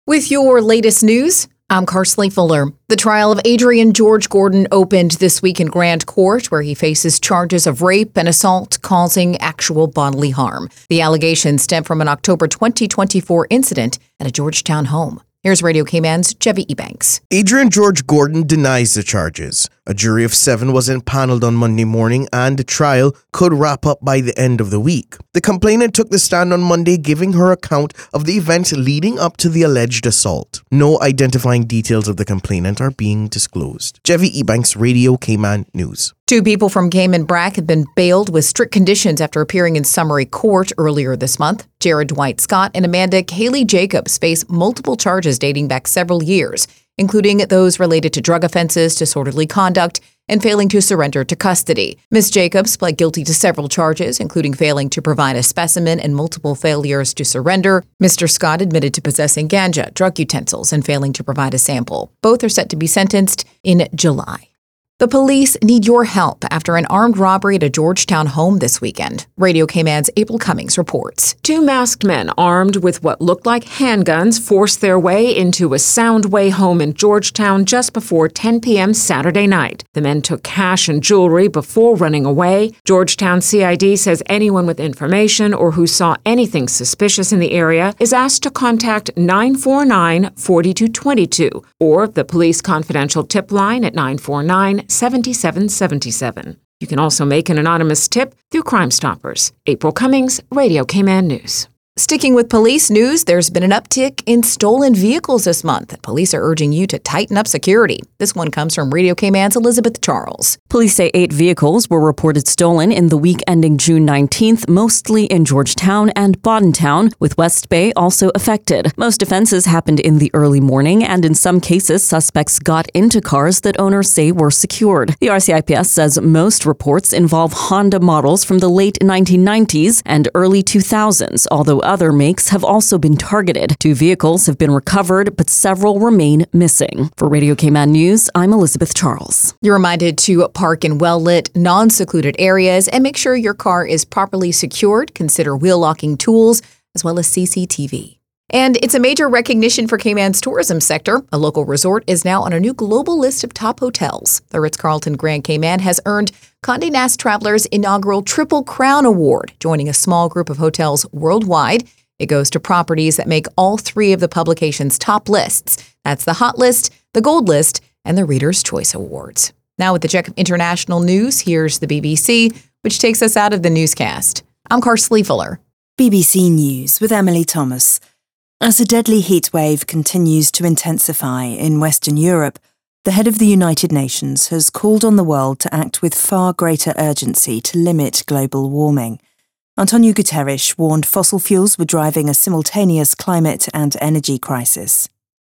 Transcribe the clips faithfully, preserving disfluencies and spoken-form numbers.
With your latest news, I'm Carsley Fuller. The trial of Adrian George Gordon opened this week in Grand Court, where he faces charges of rape and assault causing actual bodily harm. The allegations stem from an October twenty twenty-four incident at a Georgetown home. Here's Radio K-Man's Chevy Ebanks. Adrian George Gordon denies the charges. A jury of seven was impaneled on Monday morning and the trial could wrap up by the end of the week. The complainant took the stand on Monday, giving her account of the events leading up to the alleged assault. No identifying details of the complainant are being disclosed. Chevy Ebanks, Radio K-Man News. Two people from Cayman Brac have been bailed with strict conditions after appearing in summary court earlier this month. Jared Dwight Scott and Amanda Kaylee Jacobs face multiple charges dating back several years, including those related to drug offenses, disorderly conduct, and failing to surrender to custody. Miz Jacobs pled guilty to several charges, including failing to provide a specimen and multiple failures to surrender. Mister Scott admitted to possessing ganja, drug utensils, and failing to provide a sample. Both are set to be sentenced in July. The police need your help after an armed robbery at a Georgetown home this weekend. Radio K-Man's April Cummings reports. Two masked men armed with what looked like handguns forced their way into a Soundway home in Georgetown just before ten p.m. Saturday night. The men took cash and jewelry before running away. Georgetown C I D says anyone with information or who saw anything suspicious in the area is asked to contact nine four nine, four two two two or the police confidential tip line at nine four nine, seven seven seven seven. You can also make an anonymous tip through Crime Stoppers. April Cummings, Radio K-Man News. Sticking with police news, there's been an uptick in stolen vehicles this month. Police are urging you to tighten up security. This one comes from Radio K-Man's Elizabeth Charles. Police say eight vehicles were reported stolen in the week ending June nineteenth, mostly in Georgetown and Boddentown, with West Bay also affected. Most offenses happened in the early morning, and in some cases, suspects got into cars that owners say were secured. The R C I P S says most reports involve Honda models from the late nineteen nineties and early two thousands, although other makes have also been targeted. Two vehicles have been recovered, but several remain missing. For Radio K-Man News, I'm Elizabeth Charles. You're reminded to park in well-lit, non-secluded areas and make sure your car is properly secured. Consider wheel locking tools as well as C C T V. And it's a major recognition for Cayman's tourism sector. A local resort is now on a new global list of top hotels. The Ritz-Carlton Grand Cayman has earned Condé Nast Traveler's inaugural Triple Crown Award, joining a small group of hotels worldwide. It goes to properties that make all three of the publication's top lists. That's the Hot List, the Gold List, and the Reader's Choice Awards. Now with the check of international news, here's the B B C, which takes us out of the newscast. I'm Carsley Fuller. B B C News with Emily Thomas. As a deadly heatwave continues to intensify in Western Europe, the head of the United Nations has called on the world to act with far greater urgency to limit global warming. Antonio Guterres warned fossil fuels were driving a simultaneous climate and energy crisis.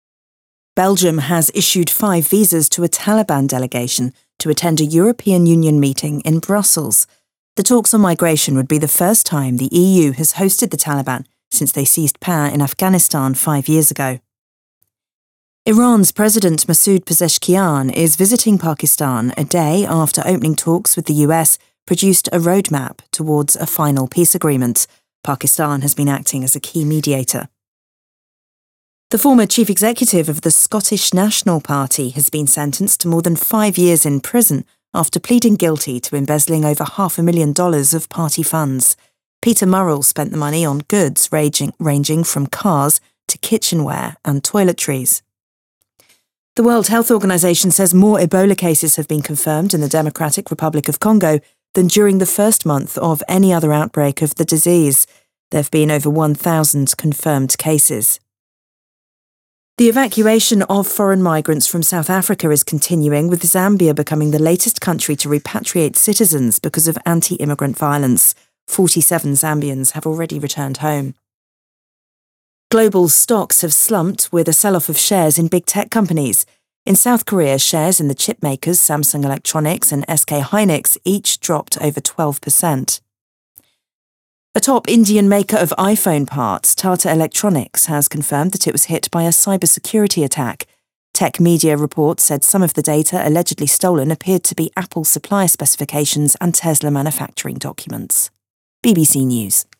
Belgium has issued five visas to a Taliban delegation to attend a European Union meeting in Brussels. The talks on migration would be the first time the E U has hosted the Taliban since they seized power in Afghanistan five years ago. Iran's President Masoud Pezeshkian is visiting Pakistan a day after opening talks with the U S produced a roadmap towards a final peace agreement. Pakistan has been acting as a key mediator. The former chief executive of the Scottish National Party has been sentenced to more than five years in prison after pleading guilty to embezzling over half a million dollars of party funds. Peter Murrell spent the money on goods ranging, ranging from cars to kitchenware and toiletries. The World Health Organization says more Ebola cases have been confirmed in the Democratic Republic of Congo than during the first month of any other outbreak of the disease. There have been over one thousand confirmed cases. The evacuation of foreign migrants from South Africa is continuing, with Zambia becoming the latest country to repatriate citizens because of anti-immigrant violence. forty-seven Zambians have already returned home. Global stocks have slumped with a sell-off of shares in big tech companies. In South Korea, shares in the chip makers Samsung Electronics and S K Hynix each dropped over twelve percent. A top Indian maker of iPhone parts, Tata Electronics, has confirmed that it was hit by a cybersecurity attack. Tech media reports said some of the data allegedly stolen appeared to be Apple supplier specifications and Tesla manufacturing documents. B B C News.